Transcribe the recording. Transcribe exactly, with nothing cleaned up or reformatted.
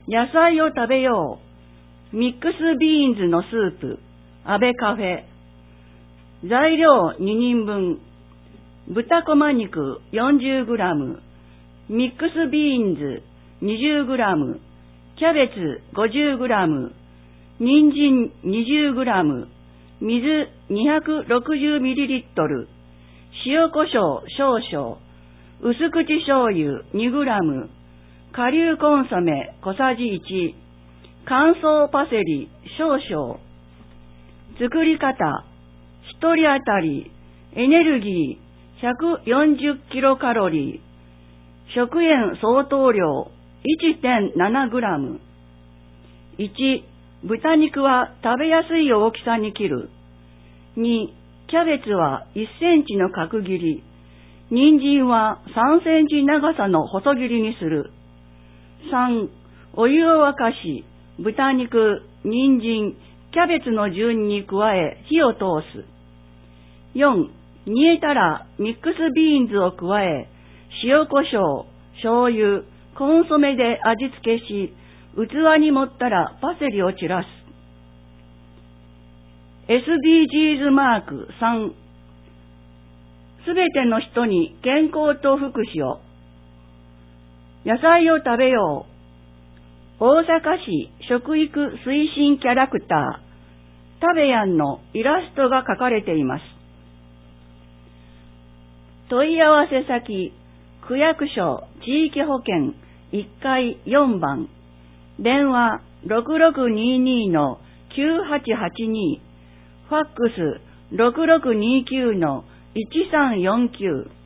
野菜を食べよう。ミックスビーンズのスープ。安倍カフェ。材料ににんぶん。豚こま肉 よんじゅうグラム。ミックスビーンズ にじゅうグラム。キャベツ ごじゅうグラム。人参 にじゅうグラム。水 にひゃくろくじゅうミリリットル。塩コショウ少々。薄口醤油 にグラム。顆粒コンソメ小さじいち。乾燥パセリ少々。作り方。ひとり当たりエネルギーひゃくよんじゅうキロカロリー。食塩相当量 いってんななグラム。いち. 豚肉は食べやすい大きさに切る。に. キャベツはいっセンチの角切り。人参はさんセンチ長さの細切りにする。さん. お湯を沸かし、豚肉、人参、キャベツの順に加え火を通す。よん. 煮えたらミックスビーンズを加え、塩コショウ、醤油、コンソメで味付けし、器に盛ったらパセリを散らす。エスディージーズ マークさん。すべての人に健康と福祉を。野菜を食べよう。大阪市食育推進キャラクター、タベヤンのイラストが描かれています。問い合わせ先、区役所地域保健いっかいよんばん、電話 ろくろくにーにーのきゅうはちはちに、ファックス ろくろくにーきゅうのいちさんよんきゅう。